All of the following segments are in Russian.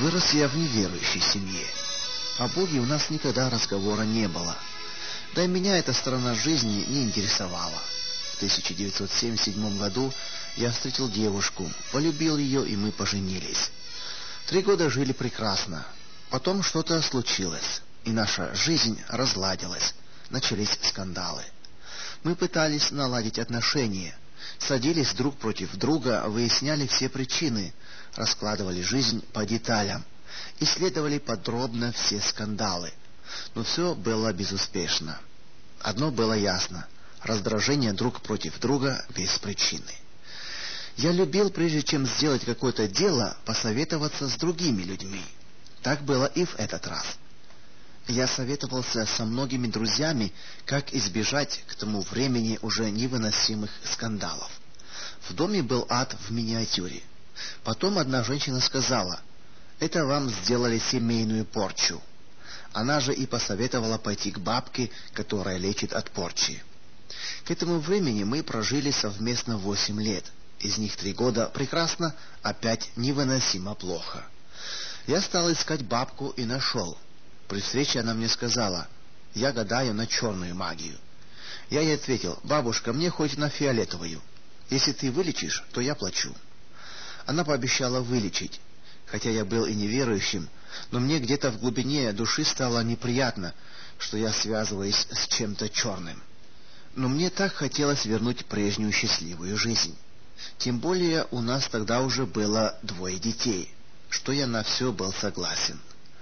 Вырос я в неверующей семье. О Боге у нас никогда разговора не было. Да и меня эта сторона жизни не интересовала. В 1977 году я встретил девушку, полюбил ее, и мы поженились. 3 года жили прекрасно. Потом что-то случилось, и наша жизнь разладилась. Начались скандалы. Мы пытались наладить отношения, садились друг против друга, выясняли все причины, раскладывали жизнь по деталям, исследовали подробно все скандалы. Но все было безуспешно. Одно было ясно: раздражение друг против друга без причины. Я любил, прежде чем сделать какое-то дело, посоветоваться с другими людьми. Так было и в этот раз. Я советовался со многими друзьями, как избежать к тому времени уже невыносимых скандалов. В доме был ад в миниатюре. Потом одна женщина сказала: «Это вам сделали семейную порчу». Она же и посоветовала пойти к бабке, которая лечит от порчи. К этому времени мы прожили совместно 8 лет. Из них 3 года прекрасно, а 5 невыносимо плохо. Я стал искать бабку и нашел. При встрече она мне сказала: «Я гадаю на черную магию». Я ей ответил: «Бабушка, мне хоть на фиолетовую. Если ты вылечишь, то я плачу». Она пообещала вылечить. Хотя я был и неверующим, но мне где-то в глубине души стало неприятно, что я связываюсь с чем-то черным. Но мне так хотелось вернуть прежнюю счастливую жизнь. Тем более у нас тогда уже было 2 детей, что я на все был согласен.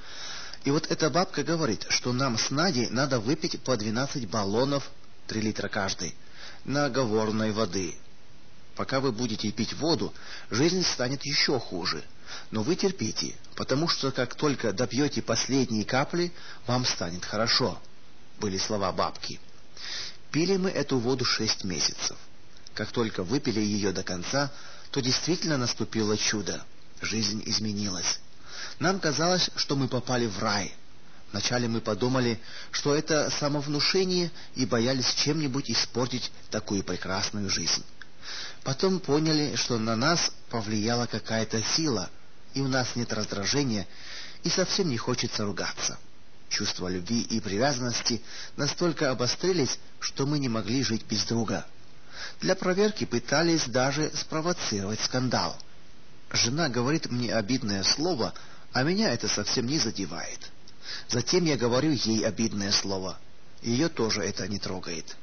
И вот эта бабка говорит, что нам с Надей надо выпить по 12 баллонов, 3 литра каждый, наговорной воды. Пока вы будете пить воду, жизнь станет еще хуже. Но вы терпите, потому что как только допьете последние капли, вам станет хорошо. Были слова бабки. Пили мы эту воду 6 месяцев. Как только выпили ее до конца, то действительно наступило чудо. Жизнь изменилась. Нам казалось, что мы попали в рай. Вначале мы подумали, что это самовнушение, и боялись чем-нибудь испортить такую прекрасную жизнь. Потом поняли, что на нас повлияла какая-то сила, и у нас нет раздражения, и совсем не хочется ругаться. Чувства любви и привязанности настолько обострились, что мы не могли жить без друга. Для проверки пытались даже спровоцировать скандал. Жена говорит мне обидное слово, а меня это совсем не задевает. Затем я говорю ей обидное слово. Ее тоже это не трогает.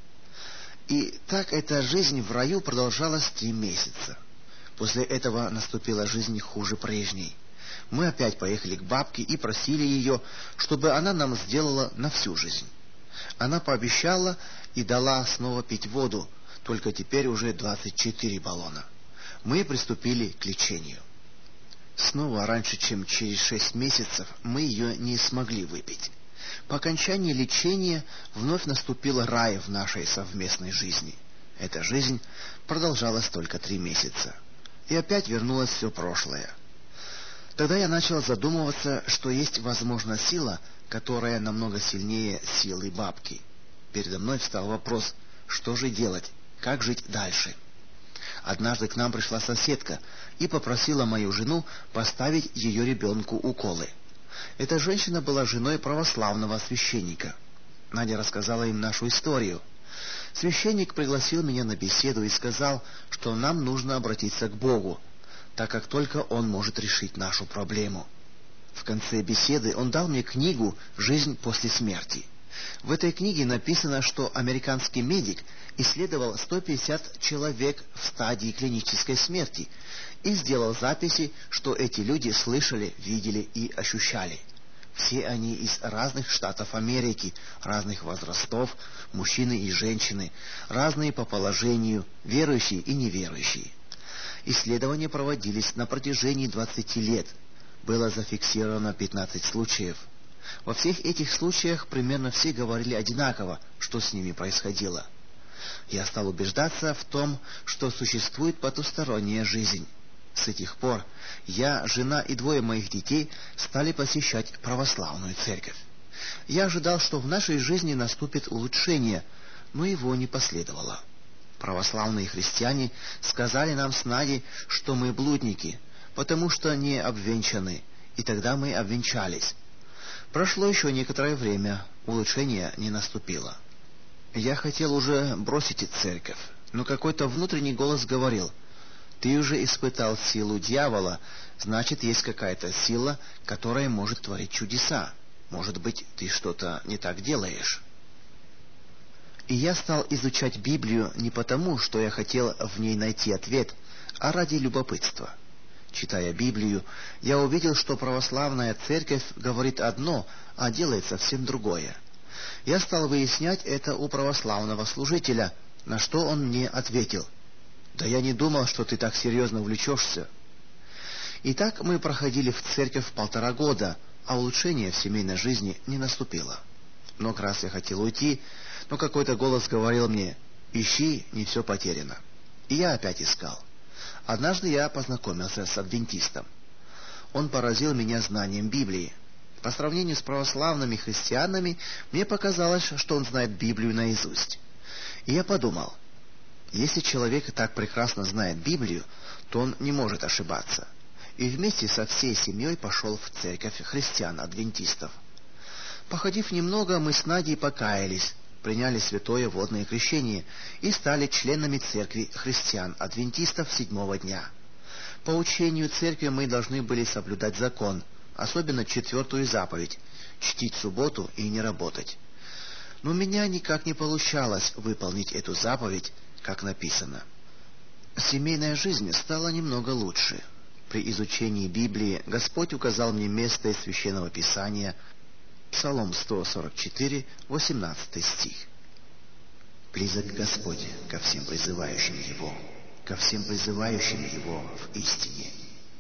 И так эта жизнь в раю продолжалась 3 месяца. После этого наступила жизнь хуже прежней. Мы опять поехали к бабке и просили ее, чтобы она нам сделала на всю жизнь. Она пообещала и дала снова пить воду, только теперь уже 24 баллона. Мы приступили к лечению. Снова раньше, чем через 6 месяцев, мы ее не смогли выпить. По окончании лечения вновь наступил рай в нашей совместной жизни. Эта жизнь продолжалась только 3 месяца. И опять вернулось все прошлое. Тогда я начал задумываться, что есть, возможно, сила, которая намного сильнее силы бабки. Передо мной встал вопрос: что же делать, как жить дальше? Однажды к нам пришла соседка и попросила мою жену поставить ее ребенку уколы. Эта женщина была женой православного священника. Надя рассказала им нашу историю. Священник пригласил меня на беседу и сказал, что нам нужно обратиться к Богу, так как только Он может решить нашу проблему. В конце беседы он дал мне книгу «Жизнь после смерти». В этой книге написано, что американский медик исследовал 150 человек в стадии клинической смерти и сделал записи, что эти люди слышали, видели и ощущали. Все они из разных штатов Америки, разных возрастов, мужчины и женщины, разные по положению, верующие и неверующие. Исследования проводились на протяжении 20 лет. Было зафиксировано 15 случаев. Во всех этих случаях примерно все говорили одинаково, что с ними происходило. Я стал убеждаться в том, что существует потусторонняя жизнь. С этих пор я, жена и 2 моих детей стали посещать православную церковь. Я ожидал, что в нашей жизни наступит улучшение, но его не последовало. Православные христиане сказали нам с Надей, что мы блудники, потому что не обвенчаны, и тогда мы обвенчались. Прошло еще некоторое время, улучшение не наступило. Я хотел уже бросить церковь, но какой-то внутренний голос говорил: «Ты уже испытал силу дьявола, значит, есть какая-то сила, которая может творить чудеса. Может быть, ты что-то не так делаешь». И я стал изучать Библию не потому, что я хотел в ней найти ответ, а ради любопытства. Читая Библию, я увидел, что православная церковь говорит одно, а делает совсем другое. Я стал выяснять это у православного служителя, на что он мне ответил: «Да я не думал, что ты так серьезно увлечешься». И так мы проходили в церковь 1,5 года, а улучшение в семейной жизни не наступило. Много раз я хотел уйти, но какой-то голос говорил мне: «Ищи, не все потеряно». И я опять искал. Однажды я познакомился с адвентистом. Он поразил меня знанием Библии. По сравнению с православными христианами, мне показалось, что он знает Библию наизусть. И я подумал: если человек так прекрасно знает Библию, то он не может ошибаться. И вместе со всей семьей пошел в церковь христиан-адвентистов. Походив немного, мы с Надей покаялись, приняли святое водное крещение и стали членами церкви христиан-адвентистов 7-го дня. По учению церкви мы должны были соблюдать закон, особенно 4-ю заповедь — чтить субботу и не работать. Но у меня никак не получалось выполнить эту заповедь, как написано. Семейная жизнь стала немного лучше. При изучении Библии Господь указал мне место из Священного Писания, Псалом 144, 18 стих. «Близок Господь ко всем призывающим Его, ко всем призывающим Его в истине».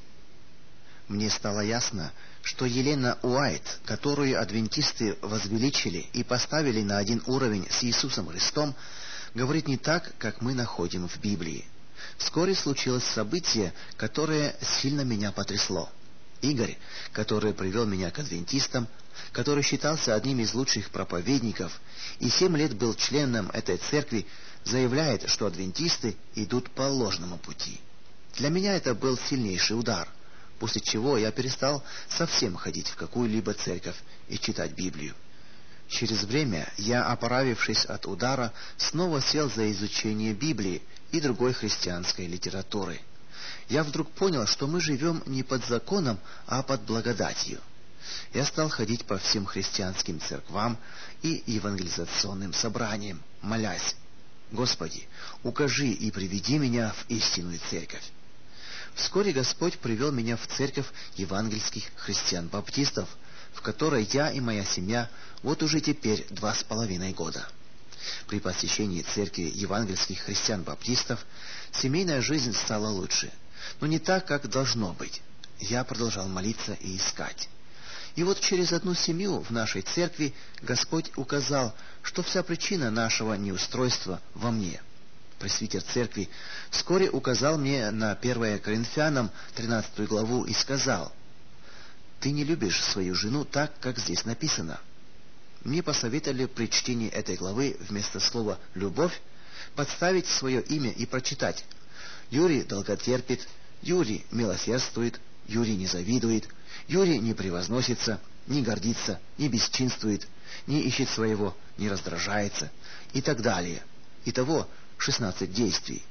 Мне стало ясно, что Елена Уайт, которую адвентисты возвеличили и поставили на один уровень с Иисусом Христом, говорит не так, как мы находим в Библии. Вскоре случилось событие, которое сильно меня потрясло. Игорь, который привел меня к адвентистам, который считался одним из лучших проповедников и 7 лет был членом этой церкви, заявляет, что адвентисты идут по ложному пути. Для меня это был сильнейший удар, после чего я перестал совсем ходить в какую-либо церковь и читать Библию. Через время я, оправившись от удара, снова сел за изучение Библии и другой христианской литературы. Я вдруг понял, что мы живем не под законом, а под благодатью. Я стал ходить по всем христианским церквам и евангелизационным собраниям, молясь: «Господи, укажи и приведи меня в истинную церковь». Вскоре Господь привел меня в церковь евангельских христиан-баптистов, в которой я и моя семья вот уже теперь 2,5 года. При посещении церкви евангельских христиан-баптистов семейная жизнь стала лучше, но не так, как должно быть. Я продолжал молиться и искать. И вот через одну семью в нашей церкви Господь указал, что вся причина нашего неустройства во мне. Пресвитер церкви вскоре указал мне на 1 Коринфянам 13 главу и сказал: «Ты не любишь свою жену так, как здесь написано». Мне посоветовали при чтении этой главы вместо слова «любовь» подставить свое имя и прочитать: «Юрий долготерпит, Юрий милосердствует, Юрий не завидует, Юрий не превозносится, не гордится, не бесчинствует, не ищет своего, не раздражается» и так далее. Итого 16 действий.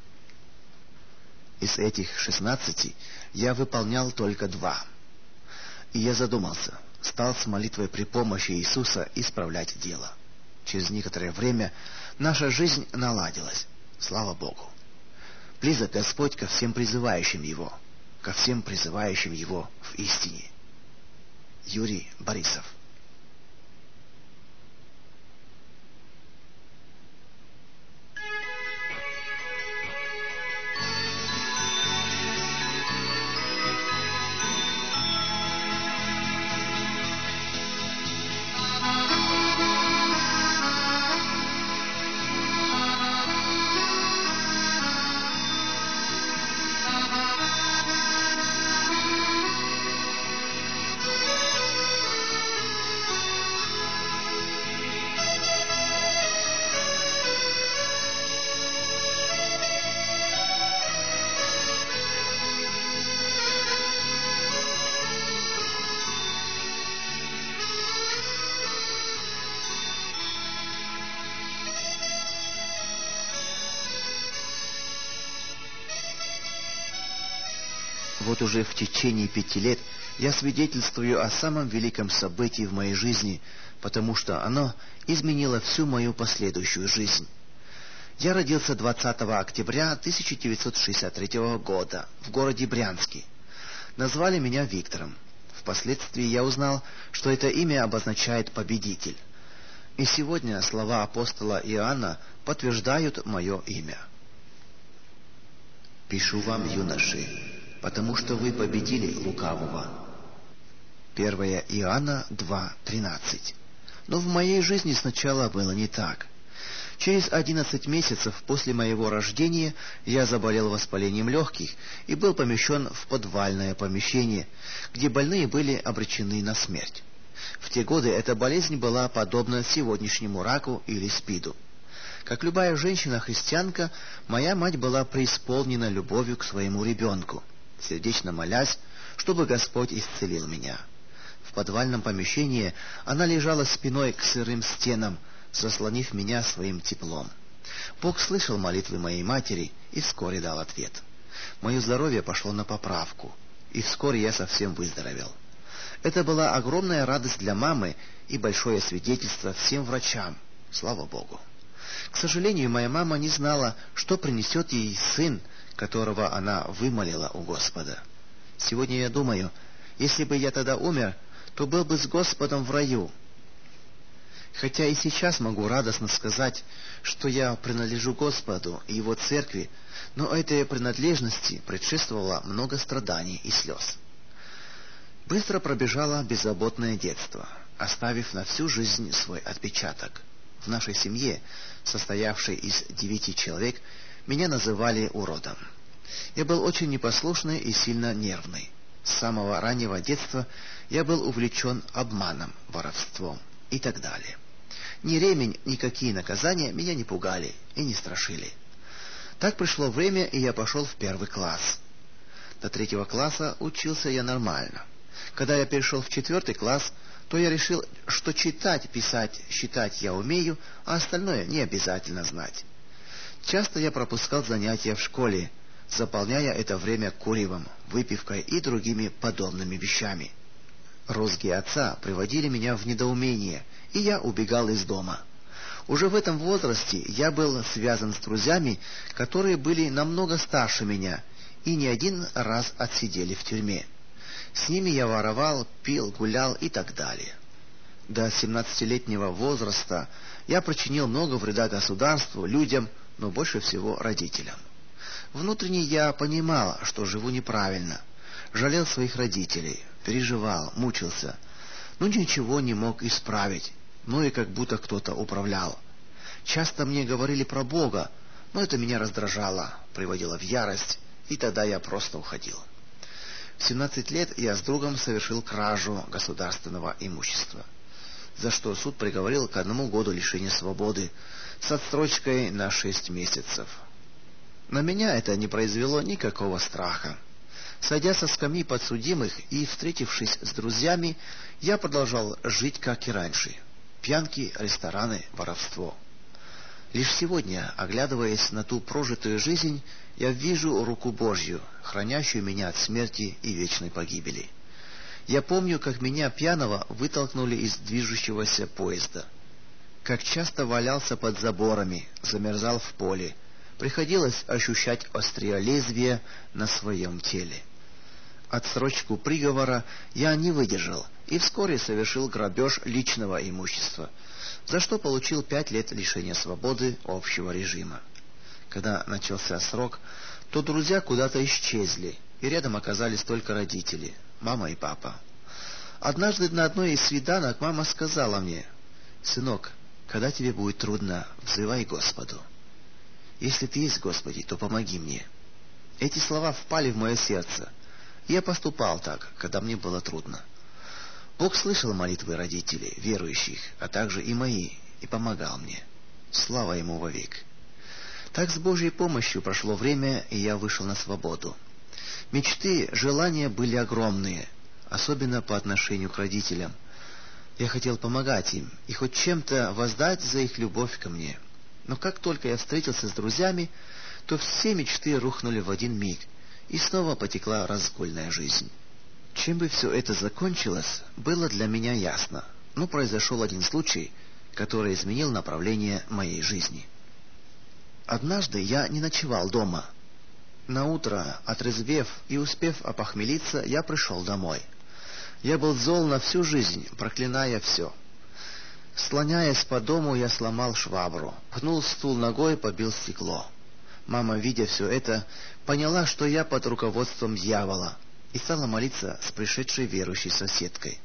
Из этих 16 я выполнял только 2. И я задумался, стал с молитвой при помощи Иисуса исправлять дело. Через некоторое время наша жизнь наладилась. Слава Богу! Близок Господь ко всем призывающим Его, ко всем призывающим Его в истине. Юрий Борисов. вот уже в течение 5 лет я свидетельствую о самом великом событии в моей жизни, потому что оно изменило всю мою последующую жизнь. Я родился 20 октября 1963 года в городе Брянске. Назвали меня Виктором. Впоследствии я узнал, что это имя обозначает «победитель». И сегодня слова апостола Иоанна подтверждают мое имя. «Пишу вам, юноши, потому что вы победили лукавого». 1 Иоанна 2:13. Но в моей жизни сначала было не так. Через 11 месяцев после моего рождения я заболел воспалением легких и был помещен в подвальное помещение, где больные были обречены на смерть. В те годы эта болезнь была подобна сегодняшнему раку или СПИДу. Как любая женщина-христианка, моя мать была преисполнена любовью к своему ребенку, сердечно молясь, чтобы Господь исцелил меня. В подвальном помещении она лежала спиной к сырым стенам, заслонив меня своим теплом. Бог слышал молитвы моей матери и вскоре дал ответ. Мое здоровье пошло на поправку, и вскоре я совсем выздоровел. Это была огромная радость для мамы и большое свидетельство всем врачам. Слава Богу! К сожалению, моя мама не знала, что принесет ей сын, которого она вымолила у Господа. Сегодня я думаю, если бы я тогда умер, то был бы с Господом в раю. Хотя и сейчас могу радостно сказать, что я принадлежу Господу и Его церкви, но этой принадлежности предшествовало много страданий и слез. Быстро пробежало беззаботное детство, оставив на всю жизнь свой отпечаток. В нашей семье, состоявшей из 9 человек, меня называли уродом. Я был очень непослушный и сильно нервный. С самого раннего детства я был увлечен обманом, воровством и так далее. Ни ремень, никакие наказания меня не пугали и не страшили. Так пришло время, и я пошел в 1 класс. До 3 класса учился я нормально. Когда я перешел в 4 класс, то я решил, что читать, писать, считать я умею, а остальное не обязательно знать. Часто я пропускал занятия в школе, заполняя это время куревом, выпивкой и другими подобными вещами. Розги отца приводили меня в недоумение, и я убегал из дома. Уже в этом возрасте я был связан с друзьями, которые были намного старше меня, и не один раз отсидели в тюрьме. С ними я воровал, пил, гулял и так далее. До 17-летнего возраста я причинил много вреда государству, людям, но больше всего родителям. Внутренне я понимал, что живу неправильно, жалел своих родителей, переживал, мучился, но ничего не мог исправить, но и как будто кто-то управлял. Часто мне говорили про Бога, но это меня раздражало, приводило в ярость, и тогда я просто уходил. В 17 лет я с другом совершил кражу государственного имущества, за что суд приговорил к 1 году лишения свободы с отсрочкой на 6 месяцев. На меня это не произвело никакого страха. Сойдя со скамьи подсудимых и встретившись с друзьями, я продолжал жить, как и раньше. Пьянки, рестораны, воровство. Лишь сегодня, оглядываясь на ту прожитую жизнь, я вижу руку Божью, хранящую меня от смерти и вечной погибели. Я помню, как меня пьяного вытолкнули из движущегося поезда. Как часто валялся под заборами, замерзал в поле. Приходилось ощущать острие лезвия на своем теле. Отсрочку приговора я не выдержал и вскоре совершил грабеж личного имущества, за что получил 5 лет лишения свободы общего режима. Когда начался срок, то друзья куда-то исчезли, и рядом оказались только родители, мама и папа. Однажды на одной из свиданок мама сказала мне: «Сынок, когда тебе будет трудно, взывай Господу. Если ты есть, Господи, то помоги мне». Эти слова впали в мое сердце. Я поступал так, когда мне было трудно. Бог слышал молитвы родителей, верующих, а также и мои, и помогал мне. Слава Ему вовек. Так с Божьей помощью прошло время, и я вышел на свободу. Мечты, желания были огромные, особенно по отношению к родителям. Я хотел помогать им и хоть чем-то воздать за их любовь ко мне. Но как только я встретился с друзьями, то все мечты рухнули в один миг, и снова потекла разгульная жизнь. Чем бы все это закончилось, было для меня ясно, но произошел один случай, который изменил направление моей жизни. Однажды я не ночевал дома. Наутро, отрезвев и успев опохмелиться, я пришел домой. Я был зол на всю жизнь, проклиная все. Слоняясь по дому, я сломал швабру, пнул стул ногой, побил стекло. Мама, видя все это, поняла, что я под руководством дьявола, и стала молиться с пришедшей верующей соседкой.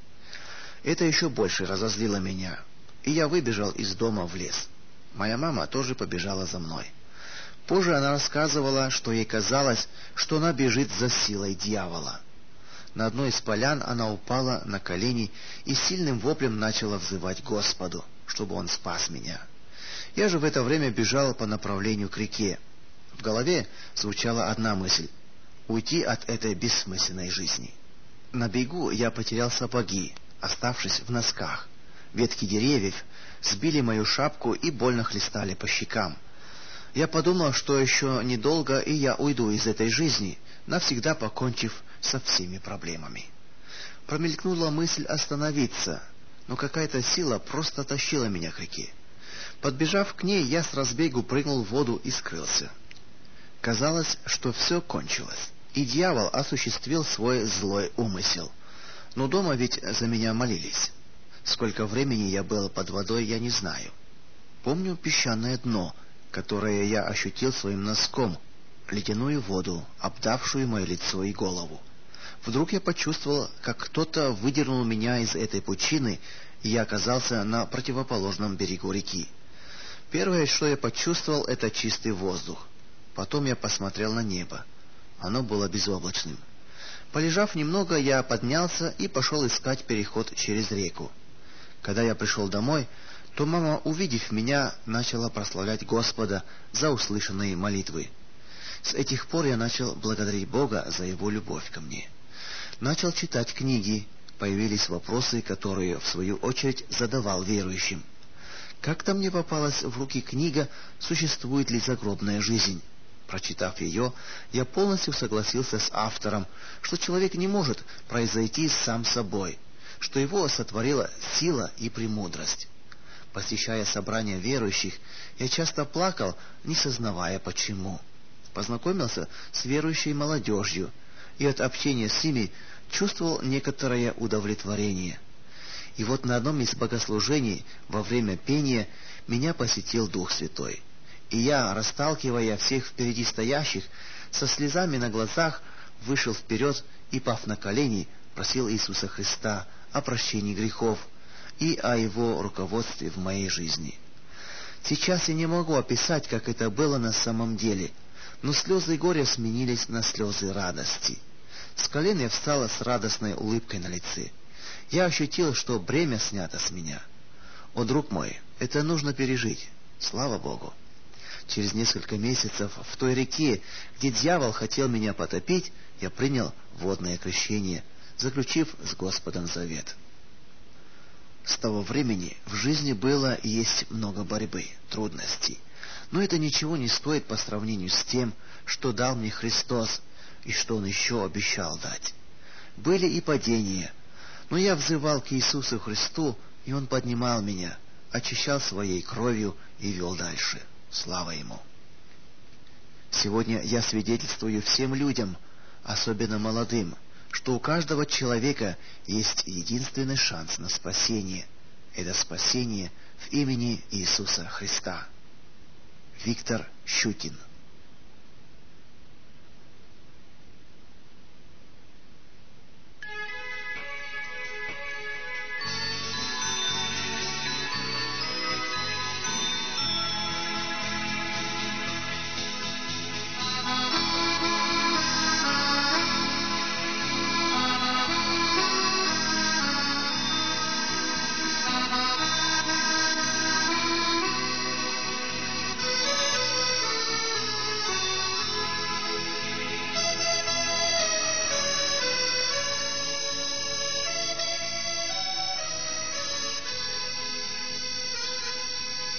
Это еще больше разозлило меня, и я выбежал из дома в лес. Моя мама тоже побежала за мной. Позже она рассказывала, что ей казалось, что она бежит за силой дьявола. На одной из полян она упала на колени и сильным воплем начала взывать Господу, чтобы Он спас меня. Я же в это время бежал по направлению к реке. В голове звучала одна мысль — уйти от этой бессмысленной жизни. На бегу я потерял сапоги, оставшись в носках. Ветки деревьев сбили мою шапку и больно хлестали по щекам. Я подумал, что еще недолго, и я уйду из этой жизни, навсегда покончив со всеми проблемами. Промелькнула мысль остановиться, но какая-то сила просто тащила меня к реке. Подбежав к ней, я с разбегу прыгнул в воду и скрылся. Казалось, что все кончилось, и дьявол осуществил свой злой умысел. Но дома ведь за меня молились. Сколько времени я был под водой, я не знаю. Помню песчаное дно, которое я ощутил своим носком, ледяную воду, обдавшую мое лицо и голову. Вдруг я почувствовал, как кто-то выдернул меня из этой пучины, и я оказался на противоположном берегу реки. Первое, что я почувствовал, это чистый воздух. Потом я посмотрел на небо. Оно было безоблачным. Полежав немного, я поднялся и пошел искать переход через реку. Когда я пришел домой, то мама, увидев меня, начала прославлять Господа за услышанные молитвы. С этих пор я начал благодарить Бога за Его любовь ко мне. Начал читать книги, появились вопросы, которые, в свою очередь, задавал верующим. Как-то мне попалась в руки книга «Существует ли загробная жизнь?». Прочитав ее, я полностью согласился с автором, что человек не может произойти сам собой, что его сотворила сила и премудрость. Посещая собрания верующих, я часто плакал, не сознавая почему. Познакомился с верующей молодежью, и от общения с ними чувствовал некоторое удовлетворение. И вот на одном из богослужений во время пения меня посетил Дух Святой. И я, расталкивая всех впереди стоящих, со слезами на глазах вышел вперед и, пав на колени, просил Иисуса Христа о прощении грехов и о Его руководстве в моей жизни. Сейчас я не могу описать, как это было на самом деле, но слезы горя сменились на слезы радости. С колен я встала с радостной улыбкой на лице. Я ощутил, что бремя снято с меня. О, друг мой, это нужно пережить. Слава Богу! Через несколько месяцев в той реке, где дьявол хотел меня потопить, я принял водное крещение, заключив с Господом завет. С того времени в жизни было и есть много борьбы, трудностей. Но это ничего не стоит по сравнению с тем, что дал мне Христос и что Он еще обещал дать. Были и падения, но я взывал к Иисусу Христу, и Он поднимал меня, очищал своей кровью и вел дальше. Слава Ему! Сегодня я свидетельствую всем людям, особенно молодым, что у каждого человека есть единственный шанс на спасение. Это спасение в имени Иисуса Христа. Виктор Щукин.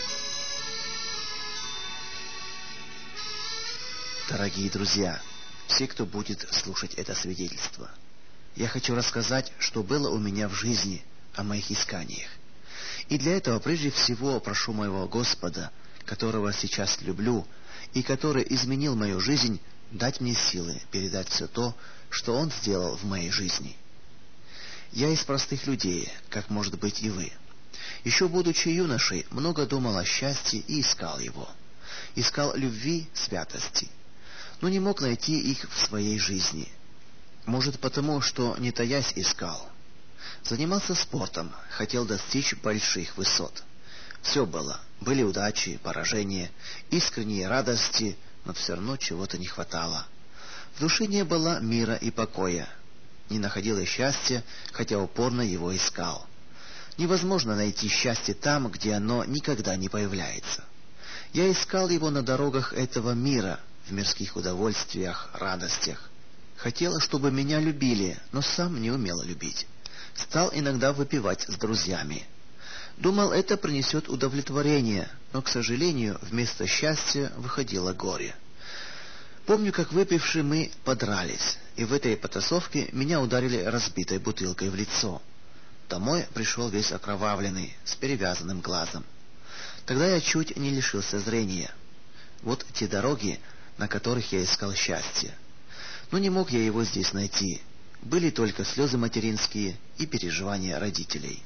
Дорогие друзья, все, кто будет слушать это свидетельство. Я хочу рассказать, что было у меня в жизни, о моих исканиях. И для этого прежде всего прошу моего Господа, которого сейчас люблю, и который изменил мою жизнь, дать мне силы передать все то, что Он сделал в моей жизни. Я из простых людей, как, может быть, и вы. Еще будучи юношей, много думал о счастье и искал его. Искал любви, святости, но не мог найти их в своей жизни. Может, потому, что, не таясь, искал. Занимался спортом, хотел достичь больших высот. Все было. Были удачи, поражения, искренние радости, но все равно чего-то не хватало. В душе не было мира и покоя. Не находил я счастья, хотя упорно его искал. Невозможно найти счастье там, где оно никогда не появляется. Я искал его на дорогах этого мира, в мирских удовольствиях, радостях. Хотел, чтобы меня любили, но сам не умел любить. Стал иногда выпивать с друзьями. Думал, это принесет удовлетворение, но, к сожалению, вместо счастья выходило горе. Помню, как выпивши мы подрались, и в этой потасовке меня ударили разбитой бутылкой в лицо. Домой пришел весь окровавленный, с перевязанным глазом. Тогда я чуть не лишился зрения. Вот те дороги, на которых я искал счастье. Но не мог я его здесь найти. Были только слезы материнские и переживания родителей.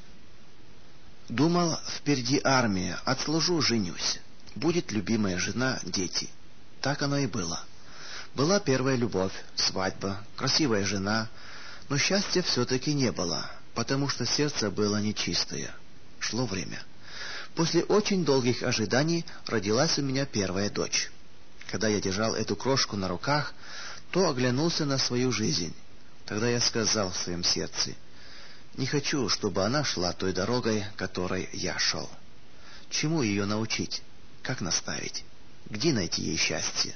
Думал, впереди армия, отслужу, женюсь. Будет любимая жена, дети. Так оно и было. Была первая любовь, свадьба, красивая жена, но счастья все-таки не было, потому что сердце было нечистое. Шло время. После очень долгих ожиданий родилась у меня первая дочь. Когда я держал эту крошку на руках, то оглянулся на свою жизнь. Тогда я сказал в своем сердце: не хочу, чтобы она шла той дорогой, которой я шел. Чему ее научить? Как наставить? Где найти ей счастье?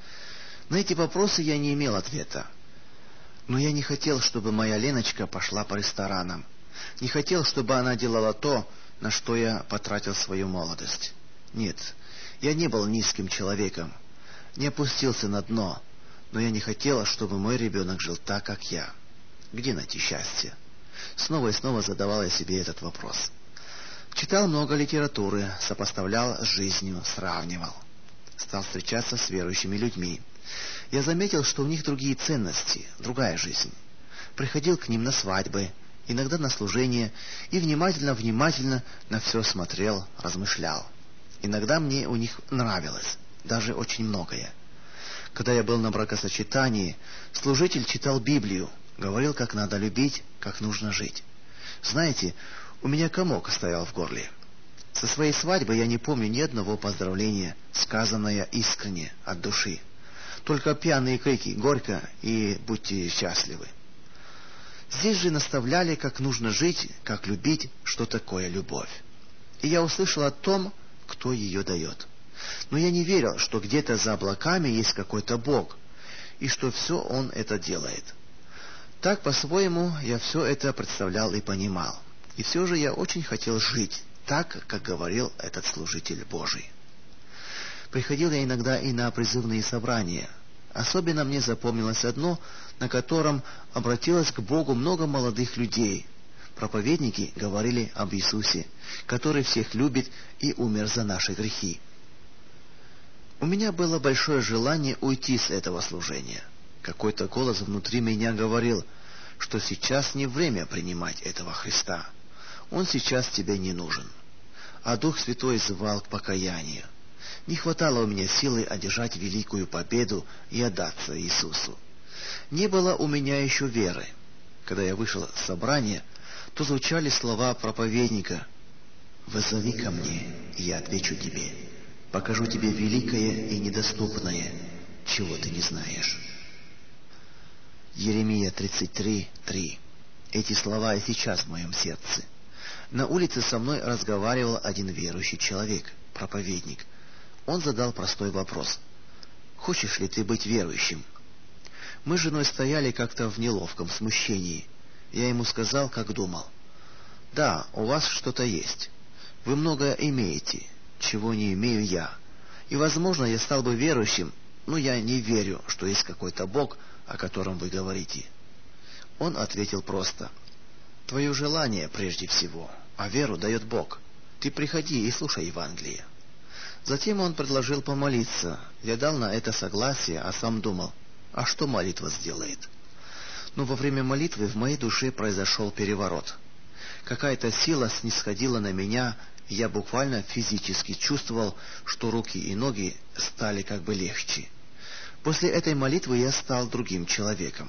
На эти вопросы я не имел ответа. Но я не хотел, чтобы моя Леночка пошла по ресторанам. Не хотел, чтобы она делала то, на что я потратил свою молодость. Нет, я не был низким человеком, не опустился на дно, но я не хотел, чтобы мой ребенок жил так, как я. Где найти счастье? Снова и снова задавал я себе этот вопрос. Читал много литературы, сопоставлял с жизнью, сравнивал. Стал встречаться с верующими людьми. Я заметил, что у них другие ценности, другая жизнь. Приходил к ним на свадьбы, иногда на служение, и внимательно на все смотрел, размышлял. Иногда мне у них нравилось, даже очень многое. Когда я был на бракосочетании, служитель читал Библию, говорил, как надо любить, как нужно жить. Знаете, у меня комок стоял в горле. Со своей свадьбы я не помню ни одного поздравления, сказанное искренне, от души. Только пьяные крики «Горько» и «Будьте счастливы». Здесь же наставляли, как нужно жить, как любить, что такое любовь. И я услышал о том, кто ее дает. Но я не верил, что где-то за облаками есть какой-то Бог, и что все Он это делает. Так, по-своему, я все это представлял и понимал. И все же я очень хотел жить так, как говорил этот служитель Божий. Приходил я иногда и на призывные собрания. Особенно мне запомнилось одно, на котором обратилось к Богу много молодых людей. Проповедники говорили об Иисусе, который всех любит и умер за наши грехи. У меня было большое желание уйти с этого служения. Какой-то голос внутри меня говорил, что сейчас не время принимать этого Христа. Он сейчас тебе не нужен. А Дух Святой звал к покаянию. Не хватало у меня силы одержать великую победу и отдаться Иисусу. Не было у меня еще веры. Когда я вышел с собрания, то звучали слова проповедника: «Воззови ко мне, и я отвечу тебе. Покажу тебе великое и недоступное, чего ты не знаешь». Еремия 33:3. Эти слова и сейчас в моем сердце. На улице со мной разговаривал один верующий человек, проповедник. Он задал простой вопрос: «Хочешь ли ты быть верующим?» Мы с женой стояли как-то в неловком смущении. Я ему сказал, как думал: «Да, у вас что-то есть. Вы многое имеете, чего не имею я. И, возможно, я стал бы верующим, «Ну, я не верю, что есть какой-то Бог, о котором вы говорите». Он ответил просто: «Твое желание прежде всего, а веру дает Бог. Ты приходи и слушай Евангелие». Затем он предложил помолиться. Я дал на это согласие, а сам думал: а что молитва сделает? Но во время молитвы в моей душе произошел переворот. Какая-то сила снисходила на меня, и я буквально физически чувствовал, что руки и ноги стали как бы легче. После этой молитвы я стал другим человеком.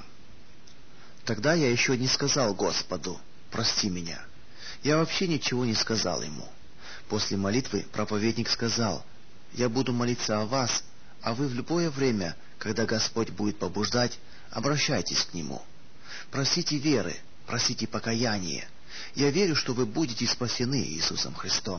Тогда я еще не сказал Господу: «Прости меня». Я вообще ничего не сказал Ему. После молитвы проповедник сказал: «Я буду молиться о вас, а вы в любое время, когда Господь будет побуждать, обращайтесь к Нему. Просите веры, просите покаяния. Я верю, что вы будете спасены Иисусом Христом».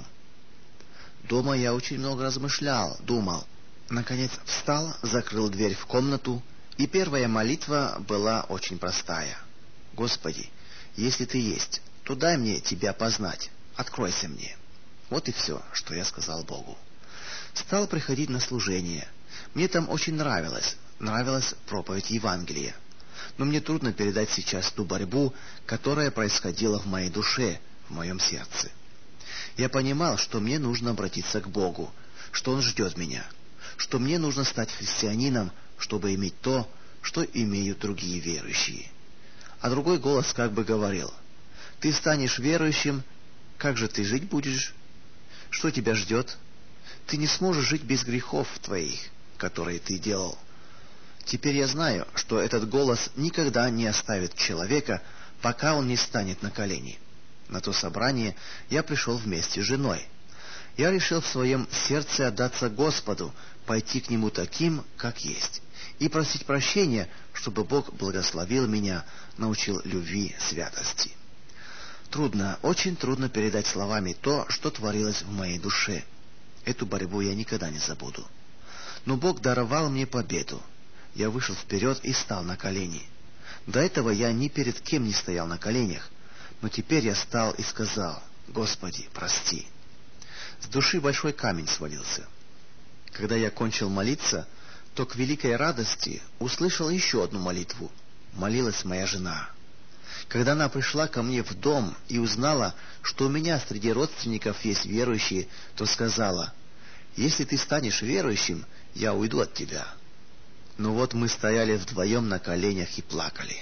Дома я очень много размышлял, думал. Наконец встал, закрыл дверь в комнату, и первая молитва была очень простая: «Господи, если Ты есть, то дай мне Тебя познать, откройся мне». Вот и все, что я сказал Богу. Стал приходить на служение. Мне там очень нравилась проповедь Евангелия. Но мне трудно передать сейчас ту борьбу, которая происходила в моей душе, в моем сердце. Я понимал, что мне нужно обратиться к Богу, что Он ждет меня, что мне нужно стать христианином, чтобы иметь то, что имеют другие верующие. А другой голос как бы говорил: «Ты станешь верующим, как же ты жить будешь? Что тебя ждет? Ты не сможешь жить без грехов твоих, которые ты делал». Теперь я знаю, что этот голос никогда не оставит человека, пока он не станет на колени. На то собрание я пришел вместе с женой. Я решил в своем сердце отдаться Господу, пойти к Нему таким, как есть, и просить прощения, чтобы Бог благословил меня, научил любви, святости. Трудно, очень трудно передать словами то, что творилось в моей душе. Эту борьбу я никогда не забуду. Но Бог даровал мне победу. Я вышел вперед и стал на колени. До этого я ни перед кем не стоял на коленях, но теперь я стал и сказал: «Господи, прости». С души большой камень свалился. Когда я кончил молиться, то к великой радости услышал еще одну молитву. Молилась моя жена. Когда она пришла ко мне в дом и узнала, что у меня среди родственников есть верующие, то сказала: «Если ты станешь верующим, я уйду от тебя». Но вот мы стояли вдвоем на коленях и плакали.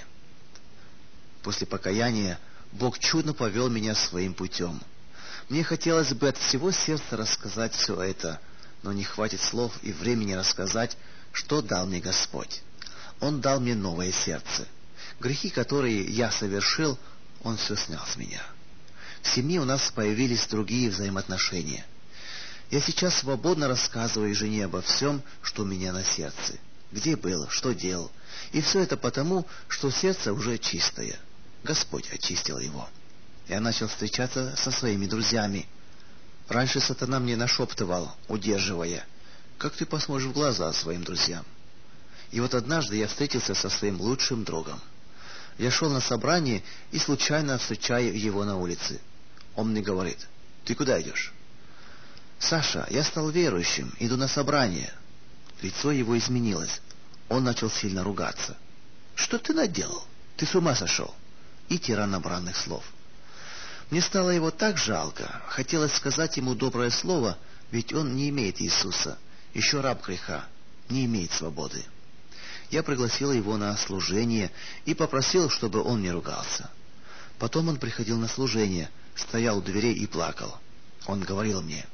После покаяния Бог чудно повел меня своим путем. Мне хотелось бы от всего сердца рассказать все это, но не хватит слов и времени рассказать, что дал мне Господь. Он дал мне новое сердце. Грехи, которые я совершил, Он все снял с меня. В семье у нас появились другие взаимоотношения. Я сейчас свободно рассказываю жене обо всем, что у меня на сердце. Где был, что делал. И все это потому, что сердце уже чистое. Господь очистил его. Я начал встречаться со своими друзьями. Раньше сатана мне нашептывал, удерживая: «Как ты посмотришь в глаза своим друзьям?» И вот однажды я встретился со своим лучшим другом. Я шел на собрание и случайно встречаю его на улице. Он мне говорит: «Ты куда идешь?» «Саша, я стал верующим, иду на собрание». Лицо его изменилось. Он начал сильно ругаться. «Что ты наделал? Ты с ума сошел?» И тирана бранных слов. Мне стало его так жалко. Хотелось сказать ему доброе слово, ведь он не имеет Иисуса, еще раб греха, не имеет свободы. Я пригласил его на служение и попросил, чтобы он не ругался. Потом он приходил на служение, стоял у дверей и плакал. Он говорил мне: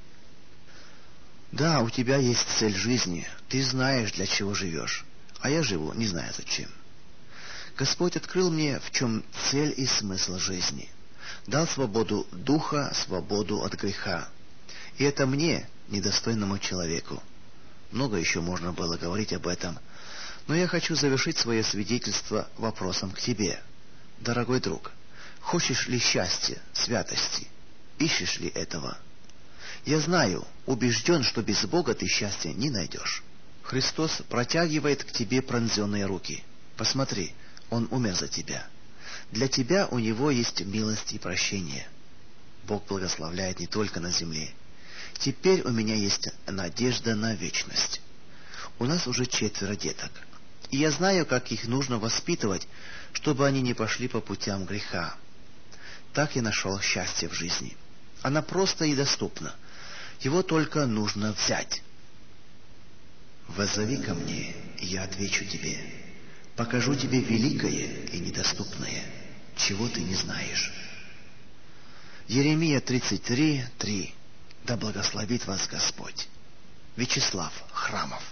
«Да, у тебя есть цель жизни, ты знаешь, для чего живешь, а я живу, не знаю зачем». Господь открыл мне, в чем цель и смысл жизни. Дал свободу духа, свободу от греха. И это мне, недостойному человеку. Много еще можно было говорить об этом, но я хочу завершить свое свидетельство вопросом к тебе. Дорогой друг, хочешь ли счастья, святости? Ищешь ли этого? Я знаю, убежден, что без Бога ты счастья не найдешь. Христос протягивает к тебе пронзенные руки. Посмотри, Он умер за тебя. Для тебя у Него есть милость и прощение. Бог благословляет не только на земле. Теперь у меня есть надежда на вечность. У нас уже 4 деток. И я знаю, как их нужно воспитывать, чтобы они не пошли по путям греха. Так я нашел счастье в жизни. Она проста и доступна. Его только нужно взять. «Воззови ко мне, и я отвечу тебе. Покажу тебе великое и недоступное, чего ты не знаешь». Еремия 33:3. Да благословит вас Господь. Вячеслав Храмов.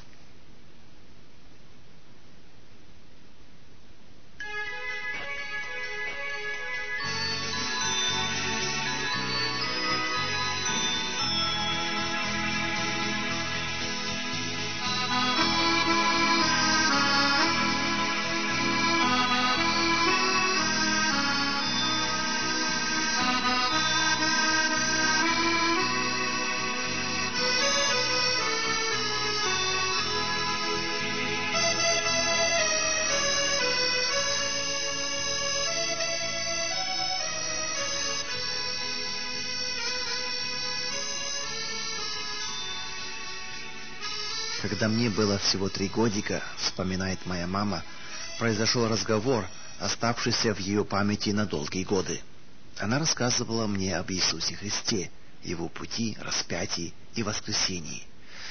Когда мне было всего 3 годика, вспоминает моя мама, произошел разговор, оставшийся в ее памяти на долгие годы. Она рассказывала мне об Иисусе Христе, Его пути, распятии и воскресении.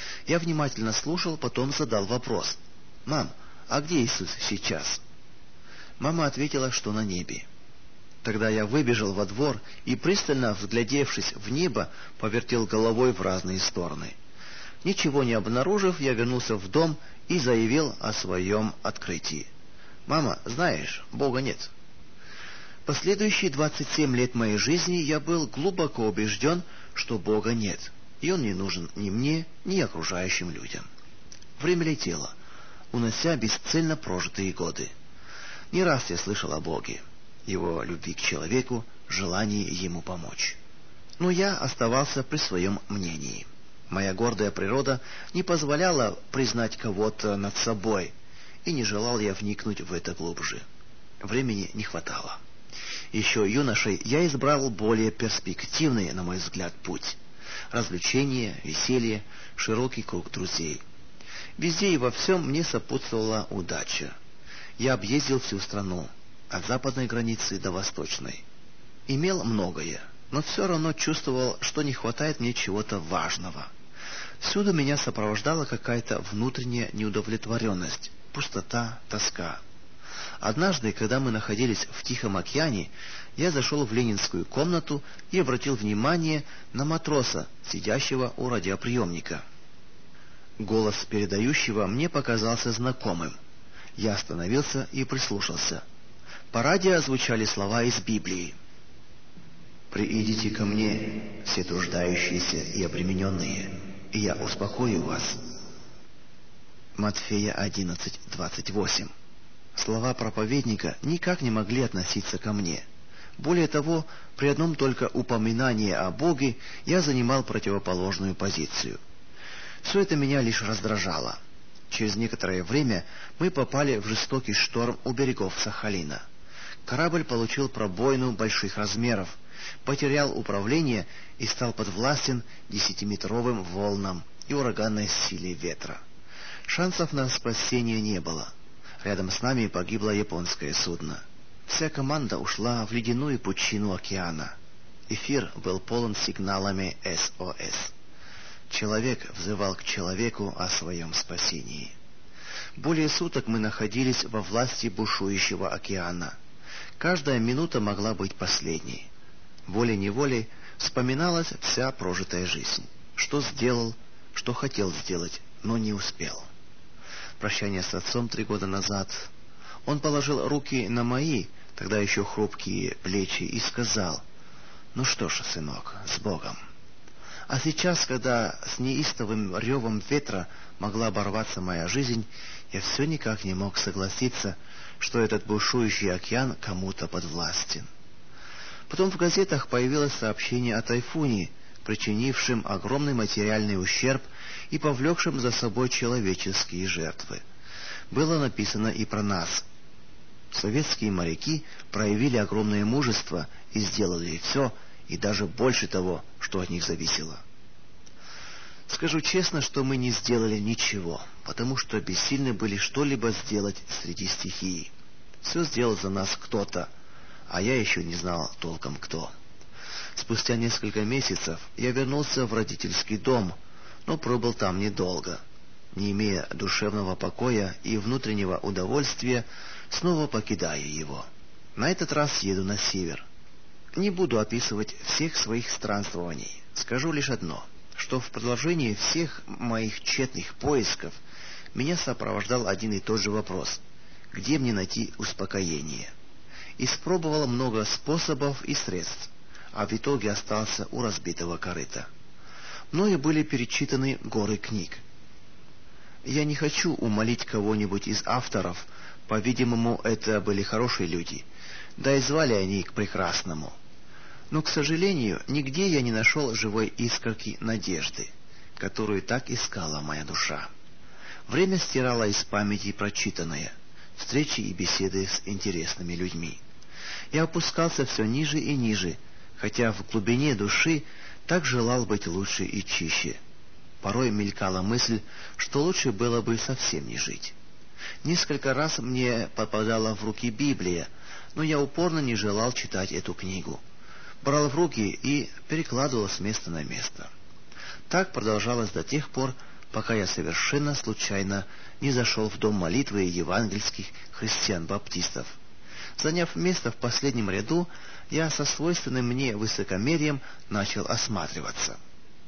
Я внимательно слушал, потом задал вопрос: «Мам, а где Иисус сейчас?» Мама ответила, что на небе. Тогда я выбежал во двор и, пристально вглядевшись в небо, повертел головой в разные стороны. Ничего не обнаружив, я вернулся в дом и заявил о своем открытии. «Мама, знаешь, Бога нет». Последующие 27 лет моей жизни я был глубоко убежден, что Бога нет, и Он не нужен ни мне, ни окружающим людям. Время летело, унося бесцельно прожитые годы. Не раз я слышал о Боге, Его любви к человеку, желании Ему помочь. Но я оставался при своем мнении. Моя гордая природа не позволяла признать кого-то над собой, и не желал я вникнуть в это глубже. Времени не хватало. Еще юношей я избрал более перспективный, на мой взгляд, путь. Развлечения, веселье, широкий круг друзей. Везде и во всем мне сопутствовала удача. Я объездил всю страну, от западной границы до восточной. Имел многое, но все равно чувствовал, что не хватает мне чего-то важного. Всюду меня сопровождала какая-то внутренняя неудовлетворенность, пустота, тоска. Однажды, когда мы находились в Тихом океане, я зашел в ленинскую комнату и обратил внимание на матроса, сидящего у радиоприемника. Голос передающего мне показался знакомым. Я остановился и прислушался. По радио звучали слова из Библии. «Приидите ко мне, все труждающиеся и обремененные, и я успокою вас». Матфея 11:28. Слова проповедника никак не могли относиться ко мне. Более того, при одном только упоминании о Боге я занимал противоположную позицию. Все это меня лишь раздражало. Через некоторое время мы попали в жестокий шторм у берегов Сахалина. Корабль получил пробоину больших размеров, потерял управление и стал подвластен 10-метровым волнам и ураганной силе ветра. Шансов на спасение не было. Рядом с нами погибло японское судно. Вся команда ушла в ледяную пучину океана. Эфир был полон сигналами СОС. Человек взывал к человеку о своем спасении. Более суток мы находились во власти бушующего океана. Каждая минута могла быть последней. Волей-неволей вспоминалась вся прожитая жизнь. Что сделал, что хотел сделать, но не успел. Прощание с отцом 3 года назад. Он положил руки на мои, тогда еще хрупкие плечи, и сказал: «Ну что ж, сынок, с Богом». А сейчас, когда с неистовым ревом ветра могла оборваться моя жизнь, я все никак не мог согласиться, что этот бушующий океан кому-то подвластен. Потом в газетах появилось сообщение о тайфуне, причинившем огромный материальный ущерб и повлекшем за собой человеческие жертвы. Было написано и про нас. Советские моряки проявили огромное мужество и сделали все, и даже больше того, что от них зависело. Скажу честно, что мы не сделали ничего, потому что бессильны были что-либо сделать среди стихии. Все сделал за нас кто-то, а я еще не знал толком кто. Спустя несколько месяцев я вернулся в родительский дом, но пробыл там недолго. Не имея душевного покоя и внутреннего удовольствия, снова покидаю его. На этот раз еду на север. Не буду описывать всех своих странствований. Скажу лишь одно, что в продолжении всех моих тщетных поисков меня сопровождал один и тот же вопрос: где мне найти успокоение? Испробовал много способов и средств, а в итоге остался у разбитого корыта. Мною были перечитаны горы книг. Я не хочу умолить кого-нибудь из авторов, по-видимому, это были хорошие люди, да и звали они к прекрасному. Но, к сожалению, нигде я не нашел живой искорки надежды, которую так искала моя душа. Время стирало из памяти прочитанное, встречи и беседы с интересными людьми. Я опускался все ниже и ниже, хотя в глубине души так желал быть лучше и чище. Порой мелькала мысль, что лучше было бы совсем не жить. Несколько раз мне попадала в руки Библия, но я упорно не желал читать эту книгу. Брал в руки и перекладывал с места на место. Так продолжалось до тех пор, пока я совершенно случайно не зашел в дом молитвы евангельских христиан-баптистов. Заняв место в последнем ряду, я со свойственным мне высокомерием начал осматриваться.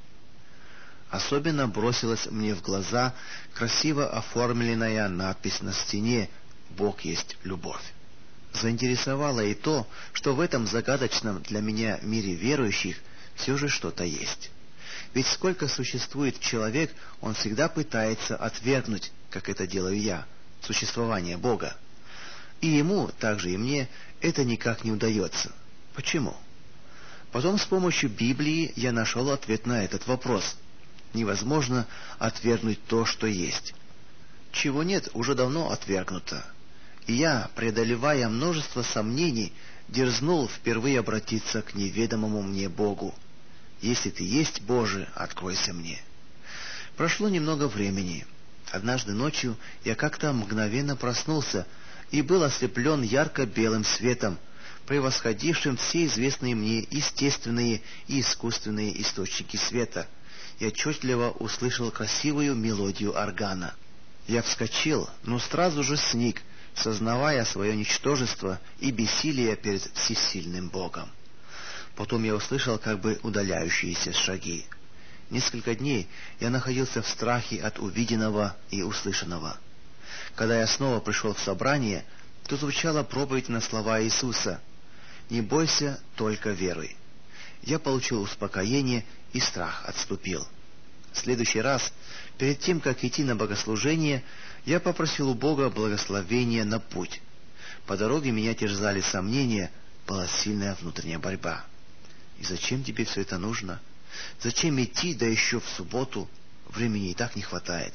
Особенно бросилась мне в глаза красиво оформленная надпись на стене «Бог есть любовь». Заинтересовало и то, что в этом загадочном для меня мире верующих все же что-то есть. Ведь сколько существует человек, он всегда пытается отвергнуть, как это делаю я, существование Бога. И ему, так же и мне, это никак не удается. Почему? Потом с помощью Библии я нашел ответ на этот вопрос. Невозможно отвергнуть то, что есть. Чего нет, уже давно отвергнуто. И я, преодолевая множество сомнений, дерзнул впервые обратиться к неведомому мне Богу. «Если ты есть Боже, откройся мне». Прошло немного времени. Однажды ночью я как-то мгновенно проснулся и был ослеплен ярко-белым светом, превосходившим все известные мне естественные и искусственные источники света. Я отчетливо услышал красивую мелодию органа. Я вскочил, но сразу же сник, сознавая свое ничтожество и бессилие перед всесильным Богом. Потом я услышал как бы удаляющиеся шаги. Несколько дней я находился в страхе от увиденного и услышанного. Когда я снова пришел в собрание, то звучала проповедь на слова Иисуса: «Не бойся, только веруй». Я получил успокоение, и страх отступил. В следующий раз, перед тем, как идти на богослужение, я попросил у Бога благословения на путь. По дороге меня терзали сомнения, была сильная внутренняя борьба. И зачем тебе все это нужно? Зачем идти, да еще в субботу? Времени и так не хватает.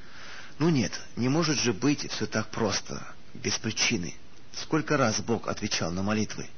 Ну нет, не может же быть все так просто, без причины. Сколько раз Бог отвечал на молитвы?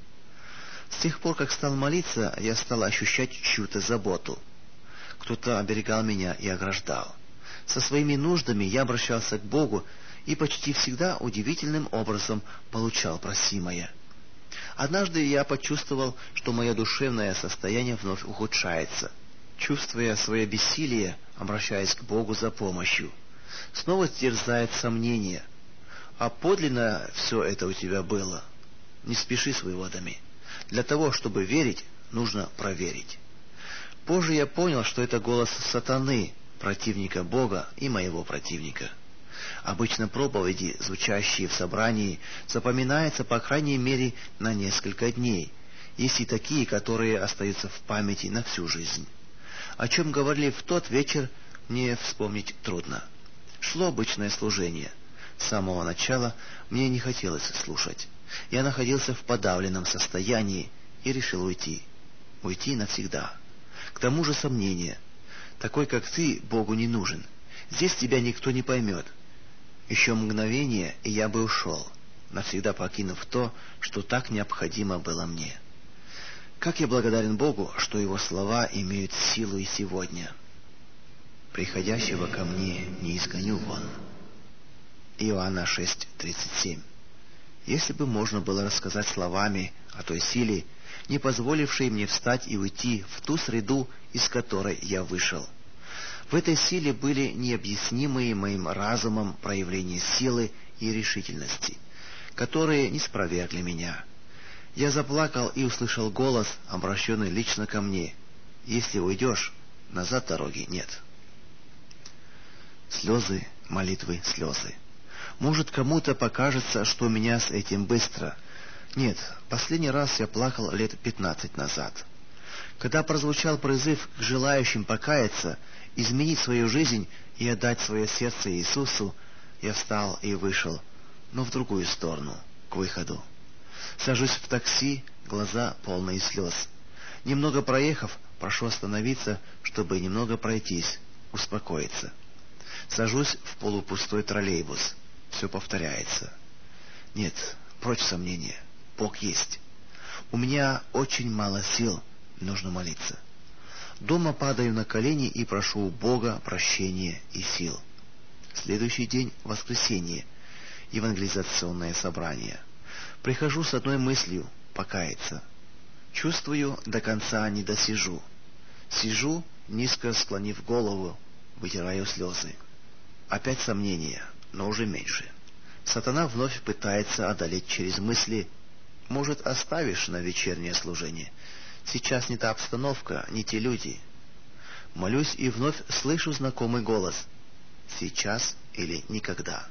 С тех пор, как стал молиться, я стал ощущать чью-то заботу. Кто-то оберегал меня и ограждал. Со своими нуждами я обращался к Богу и почти всегда удивительным образом получал просимое. Однажды я почувствовал, что мое душевное состояние вновь ухудшается. Чувствуя свое бессилие, обращаясь к Богу за помощью, снова терзает сомнение. А подлинно все это у тебя было? Не спеши с выводами. Для того, чтобы верить, нужно проверить. Позже я понял, что это голос сатаны, противника Бога и моего противника. Обычно проповеди, звучащие в собрании, запоминаются по крайней мере на несколько дней. Есть и такие, которые остаются в памяти на всю жизнь. О чем говорили в тот вечер, мне вспомнить трудно. Шло обычное служение. С самого начала мне не хотелось слушать. Я находился в подавленном состоянии и решил уйти. Уйти навсегда. К тому же сомнение. Такой, как ты, Богу не нужен. Здесь тебя никто не поймет. Еще мгновение, и я бы ушел, навсегда покинув то, что так необходимо было мне. Как я благодарен Богу, что Его слова имеют силу и сегодня. приходящего ко мне не изгоню вон». Иоанна 6:37. Если бы можно было рассказать словами о той силе, не позволившей мне встать и уйти в ту среду, из которой я вышел. В этой силе были необъяснимые моим разумом проявления силы и решительности, которые не спровергли меня. Я заплакал и услышал голос, обращенный лично ко мне: «Если уйдешь, назад дороги нет». Слезы, молитвы, слезы. Может, кому-то покажется, что у меня с этим быстро. Нет, последний раз я плакал лет 15 назад. Когда прозвучал призыв к желающим покаяться, изменить свою жизнь и отдать свое сердце Иисусу, я встал и вышел, но в другую сторону, к выходу. Сажусь в такси, глаза полные слез. Немного проехав, прошу остановиться, чтобы немного пройтись, успокоиться. Сажусь в полупустой троллейбус. Все повторяется. Нет, прочь сомнения. Бог есть. У меня очень мало сил, нужно молиться. Дома падаю на колени и прошу у Бога прощения и сил. Следующий день — воскресенье, евангелизационное собрание. Прихожу с одной мыслью — покаяться. Чувствую, до конца не досижу. Сижу, низко склонив голову, вытираю слезы. Опять сомнения, но уже меньше. Сатана вновь пытается одолеть через мысли: «Может, оставишь на вечернее служение? Сейчас не та обстановка, не те люди». Молюсь и вновь слышу знакомый голос: «Сейчас или никогда».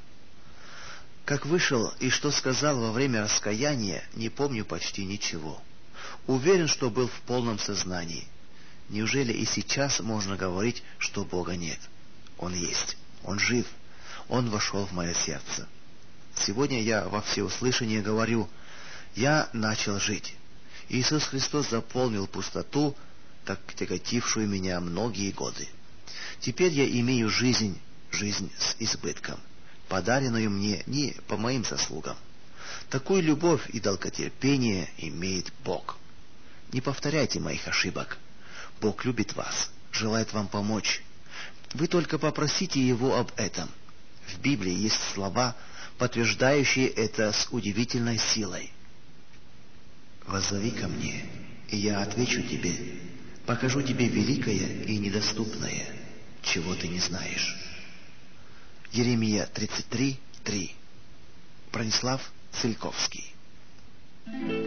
Как вышел и что сказал во время раскаяния, не помню почти ничего. Уверен, что был в полном сознании. Неужели и сейчас можно говорить, что Бога нет? Он есть. Он жив. Он вошел в мое сердце. Сегодня я во всеуслышание говорю: я начал жить. Иисус Христос заполнил пустоту, так тяготившую меня многие годы. Теперь я имею жизнь с избытком, подаренную мне не по моим заслугам. Такую любовь и долготерпение имеет Бог. Не повторяйте моих ошибок. Бог любит вас, желает вам помочь. Вы только попросите Его об этом. В Библии есть слова, подтверждающие это с удивительной силой. «Воззови ко мне, и я отвечу тебе, покажу тебе великое и недоступное, чего ты не знаешь». Еремия 33:3. Бронислав Цильковский.